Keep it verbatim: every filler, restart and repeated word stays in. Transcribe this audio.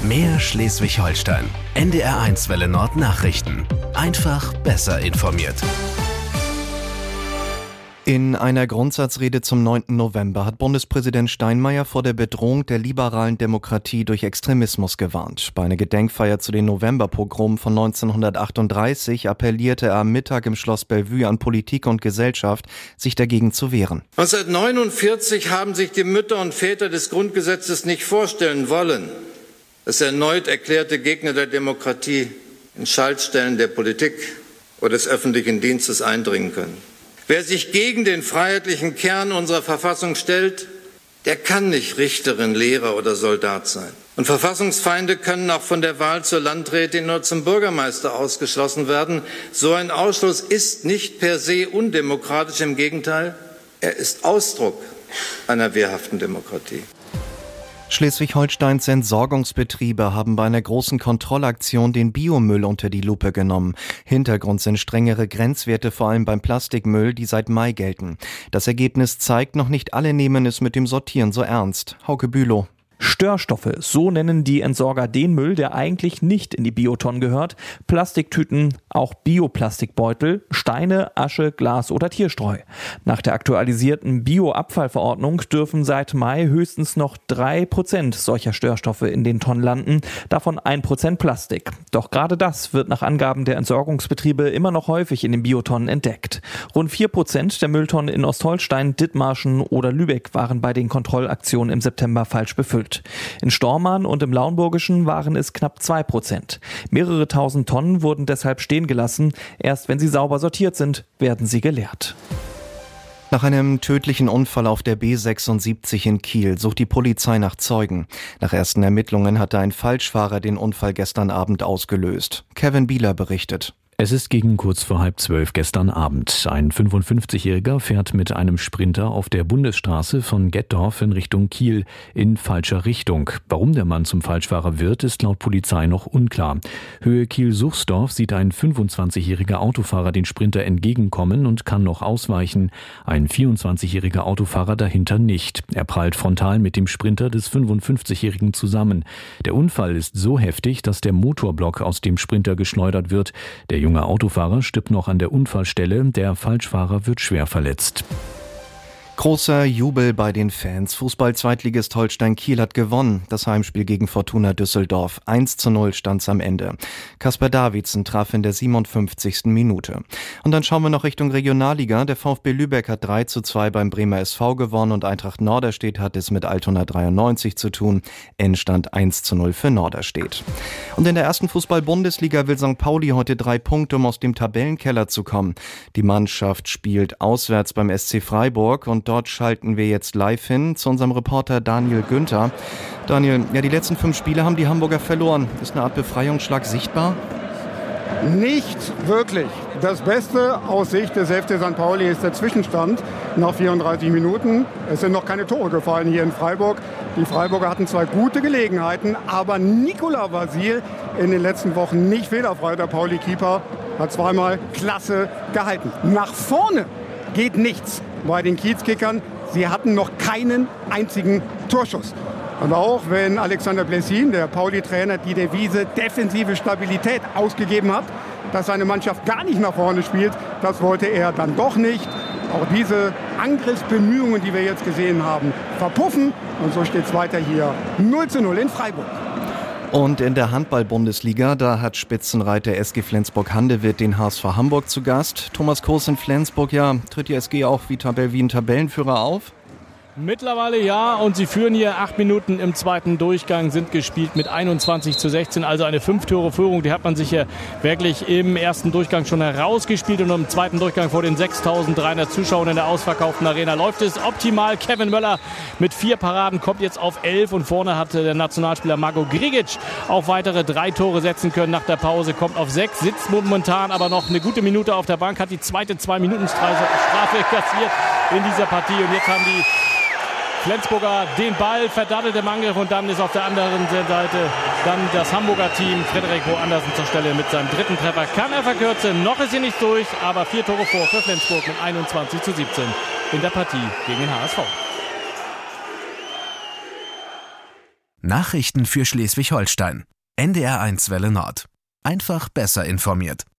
Mehr Schleswig-Holstein. N D R eins Welle Nord Nachrichten. Einfach besser informiert. In einer Grundsatzrede zum neunten November hat Bundespräsident Steinmeier vor der Bedrohung der liberalen Demokratie durch Extremismus gewarnt. Bei einer Gedenkfeier zu den Novemberpogromen von neunzehnhundertachtunddreißig appellierte er am Mittag im Schloss Bellevue an Politik und Gesellschaft, sich dagegen zu wehren. neunzehnhundertneunundvierzig haben sich die Mütter und Väter des Grundgesetzes nicht vorstellen wollen, dass erneut erklärte Gegner der Demokratie in Schaltstellen der Politik oder des öffentlichen Dienstes eindringen können. Wer sich gegen den freiheitlichen Kern unserer Verfassung stellt, der kann nicht Richterin, Lehrer oder Soldat sein. Und Verfassungsfeinde können auch von der Wahl zur Landrätin oder zum Bürgermeister ausgeschlossen werden. So ein Ausschluss ist nicht per se undemokratisch, im Gegenteil, er ist Ausdruck einer wehrhaften Demokratie. Schleswig-Holsteins Entsorgungsbetriebe haben bei einer großen Kontrollaktion den Biomüll unter die Lupe genommen. Hintergrund sind strengere Grenzwerte, vor allem beim Plastikmüll, die seit Mai gelten. Das Ergebnis zeigt, noch nicht alle nehmen es mit dem Sortieren so ernst. Hauke Bülow. Störstoffe, so nennen die Entsorger den Müll, der eigentlich nicht in die Biotonnen gehört. Plastiktüten, auch Bioplastikbeutel, Steine, Asche, Glas oder Tierstreu. Nach der aktualisierten Bioabfallverordnung dürfen seit Mai höchstens noch drei Prozent solcher Störstoffe in den Tonnen landen, davon ein Prozent Plastik. Doch gerade das wird nach Angaben der Entsorgungsbetriebe immer noch häufig in den Biotonnen entdeckt. Rund vier Prozent der Mülltonnen in Ostholstein, Dithmarschen oder Lübeck waren bei den Kontrollaktionen im September falsch befüllt. In Stormarn und im Lauenburgischen waren es knapp zwei Prozent. Mehrere tausend Tonnen wurden deshalb stehen gelassen. Erst wenn sie sauber sortiert sind, werden sie geleert. Nach einem tödlichen Unfall auf der B sechsundsiebzig in Kiel sucht die Polizei nach Zeugen. Nach ersten Ermittlungen hatte ein Falschfahrer den Unfall gestern Abend ausgelöst. Kevin Bieler berichtet. Es ist gegen kurz vor halb zwölf gestern Abend. Ein fünfundfünfzigjähriger fährt mit einem Sprinter auf der Bundesstraße von Gettorf in Richtung Kiel in falscher Richtung. Warum der Mann zum Falschfahrer wird, ist laut Polizei noch unklar. Höhe Kiel-Suchsdorf sieht ein fünfundzwanzigjähriger Autofahrer den Sprinter entgegenkommen und kann noch ausweichen. Ein vierundzwanzigjähriger Autofahrer dahinter nicht. Er prallt frontal mit dem Sprinter des fünfundfünfzigjährigen zusammen. Der Unfall ist so heftig, dass der Motorblock aus dem Sprinter geschleudert wird. Der Der junge Autofahrer stirbt noch an der Unfallstelle, der Falschfahrer wird schwer verletzt. Großer Jubel bei den Fans. Fußball-Zweitligist Holstein Kiel hat gewonnen. Das Heimspiel gegen Fortuna Düsseldorf. eins zu null stand's am Ende. Kasper Davidsen traf in der siebenundfünfzigsten Minute. Und dann schauen wir noch Richtung Regionalliga. Der VfB Lübeck hat drei zu zwei beim Bremer S V gewonnen und Eintracht Norderstedt hat es mit Altona dreiundneunzig zu tun. Endstand eins zu null für Norderstedt. Und in der ersten Fußball-Bundesliga will Sankt Pauli heute drei Punkte, um aus dem Tabellenkeller zu kommen. Die Mannschaft spielt auswärts beim S C Freiburg und dort schalten wir jetzt live hin zu unserem Reporter Daniel Günther. Daniel, ja, die letzten fünf Spiele haben die Hamburger verloren. Ist eine Art Befreiungsschlag sichtbar? Nicht wirklich. Das Beste aus Sicht des F C Sankt Pauli ist der Zwischenstand nach vierunddreißig Minuten. Es sind noch keine Tore gefallen hier in Freiburg. Die Freiburger hatten zwei gute Gelegenheiten, aber Nicolas Vasil in den letzten Wochen nicht fehlerfrei. Der Pauli-Keeper hat zweimal klasse gehalten. Nach vorne geht nichts bei den Kiezkickern. Sie hatten noch keinen einzigen Torschuss. Und auch wenn Alexander Blessin, der Pauli-Trainer, die Devise defensive Stabilität ausgegeben hat, dass seine Mannschaft gar nicht nach vorne spielt, das wollte er dann doch nicht. Auch diese Angriffsbemühungen, die wir jetzt gesehen haben, verpuffen. Und so steht es weiter hier null zu null in Freiburg. Und in der Handball-Bundesliga, da hat Spitzenreiter S G Flensburg-Handewitt den H S V Hamburg zu Gast. Thomas Koos in Flensburg, ja, tritt die S G auch wie, Tabell, wie ein Tabellenführer auf? Mittlerweile ja, und sie führen hier acht Minuten im zweiten Durchgang, sind gespielt mit einundzwanzig zu sechzehn, also eine fünf-Tore-Führung, die hat man sich ja wirklich im ersten Durchgang schon herausgespielt und im zweiten Durchgang vor den sechstausenddreihundert Zuschauern in der ausverkauften Arena läuft es optimal. Kevin Möller mit vier Paraden kommt jetzt auf elf und vorne hat der Nationalspieler Marko Grigic auch weitere drei Tore setzen können nach der Pause, kommt auf sechs, sitzt momentan aber noch eine gute Minute auf der Bank, hat die zweite zwei-Minuten-Strafe kassiert in dieser Partie und jetzt haben die Flensburger den Ball, verdattelt im Angriff und dann ist auf der anderen Seite dann das Hamburger Team. Frederik Bo Andersen zur Stelle mit seinem dritten Treffer. Kann er verkürzen, noch ist sie nicht durch, aber vier Tore vor für Flensburg mit einundzwanzig zu siebzehn in der Partie gegen den H S V. Nachrichten für Schleswig-Holstein. N D R eins Welle Nord. Einfach besser informiert.